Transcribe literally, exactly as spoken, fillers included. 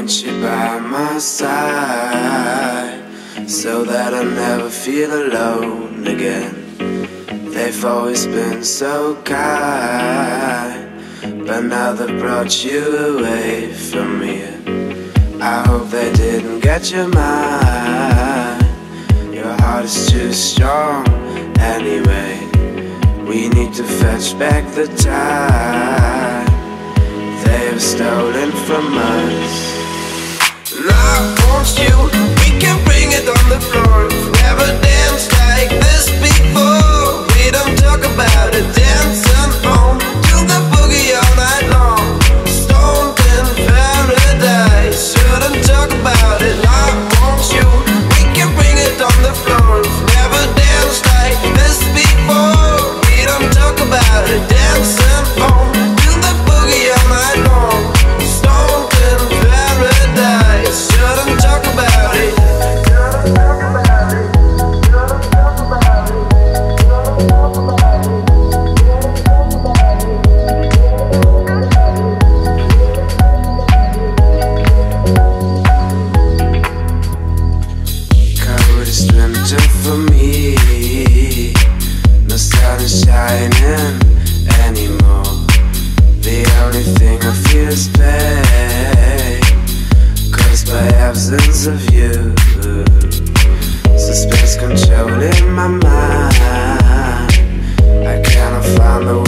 want you by my side, so that I never feel alone again. They've always been so kind, but now they've brought you away from me. I hope they didn't get your mind. Your heart is too strong anyway. We need to fetch back the time they have stolen from us. And I want you, we can bring it on the floor. Never danced like this before. We don't talk about it, dancing on to the boogie all night long. Stoned in paradise, shouldn't talk about it. I want you, we can bring it on the floor. Never danced like this before. We don't talk about it, dancing on to the boogie all night long. Stoned in paradise, shouldn't talk about it. Shouldn't talk about it. Shouldn't talk about it. Shouldn't talk about it. Cold is winter for me. No sun is shining anymore. The only thing I feel is pain, caused by absence of you. Suspense controlling my mind. I cannot find the